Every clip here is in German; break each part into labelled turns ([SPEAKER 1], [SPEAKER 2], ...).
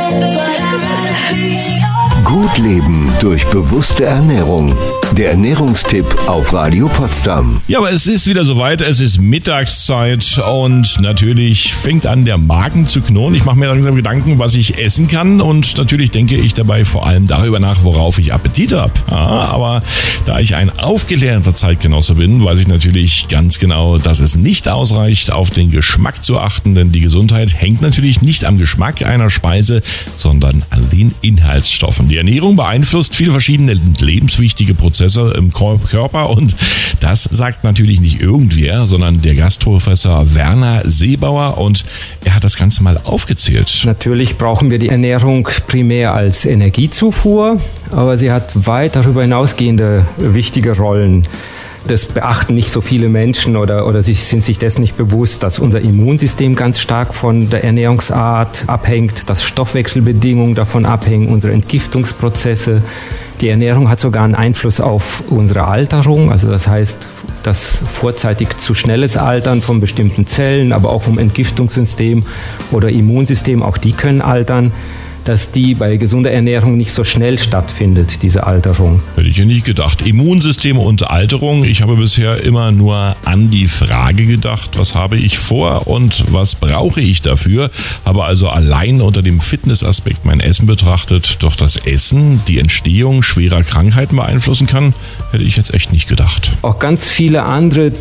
[SPEAKER 1] Gut leben durch bewusste Ernährung. Der Ernährungstipp auf Radio Potsdam.
[SPEAKER 2] Ja, aber es ist wieder soweit, es ist Mittagszeit und natürlich fängt an, der Magen zu knurren. Ich mache mir langsam Gedanken, was ich essen kann und natürlich denke ich dabei vor allem darüber nach, worauf ich Appetit habe. Ja, aber da ich ein aufgeklärter Zeitgenosse bin, weiß ich natürlich ganz genau, dass es nicht ausreicht, auf den Geschmack zu achten, denn die Gesundheit hängt natürlich nicht am Geschmack einer Speise, sondern an den Inhaltsstoffen. Die Ernährung beeinflusst viele verschiedene lebenswichtige Prozesse im Körper und das sagt natürlich nicht irgendwer, sondern der Gastroprofessor Werner Seebauer und er hat das Ganze mal aufgezählt.
[SPEAKER 3] Natürlich brauchen wir die Ernährung primär als Energiezufuhr, aber sie hat weit darüber hinausgehende wichtige Rollen. Das beachten nicht so viele Menschen oder sie sind sich dessen nicht bewusst, dass unser Immunsystem ganz stark von der Ernährungsart abhängt, dass Stoffwechselbedingungen davon abhängen, unsere Entgiftungsprozesse. Die Ernährung hat sogar einen Einfluss auf unsere Alterung, also das heißt, das vorzeitig zu schnelles Altern von bestimmten Zellen, aber auch vom Entgiftungssystem oder Immunsystem, auch die können altern, dass die bei gesunder Ernährung nicht so schnell stattfindet, diese Alterung.
[SPEAKER 2] Hätte ich ja nicht gedacht. Immunsystem und Alterung. Ich habe bisher immer nur an die Frage gedacht, was habe ich vor und was brauche ich dafür? Habe also allein unter dem Fitnessaspekt mein Essen betrachtet. Doch das Essen die Entstehung schwerer Krankheiten beeinflussen kann, hätte ich jetzt echt nicht gedacht.
[SPEAKER 3] Auch ganz viele andere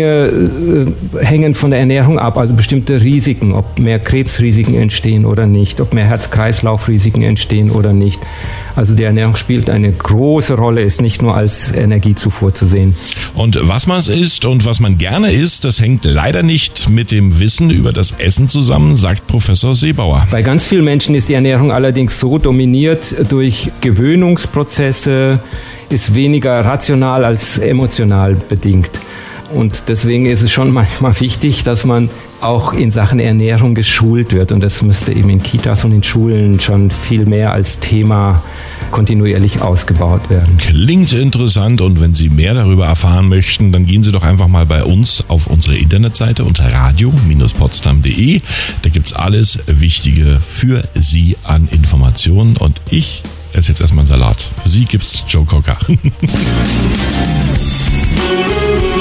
[SPEAKER 3] Dinge hängen von der Ernährung ab, also bestimmte Risiken, ob mehr Krebsrisiken entstehen oder nicht, ob mehr Herz-Kreislauf-Risiken entstehen oder nicht. Also die Ernährung spielt eine große Rolle, ist nicht nur als Energiezufuhr zu sehen.
[SPEAKER 2] Und was man isst und was man gerne isst, das hängt leider nicht mit dem Wissen über das Essen zusammen, sagt Professor Seebauer.
[SPEAKER 3] Bei ganz vielen Menschen ist die Ernährung allerdings so dominiert durch Gewöhnungsprozesse, ist weniger rational als emotional bedingt. Und deswegen ist es schon manchmal wichtig, dass man auch in Sachen Ernährung geschult wird. Und das müsste eben in Kitas und in Schulen schon viel mehr als Thema kontinuierlich ausgebaut werden.
[SPEAKER 2] Klingt interessant und wenn Sie mehr darüber erfahren möchten, dann gehen Sie doch einfach mal bei uns auf unsere Internetseite unter radio-potsdam.de. Da gibt's alles Wichtige für Sie an Informationen und ich esse jetzt erstmal einen Salat. Für Sie gibt's Joe Cocker.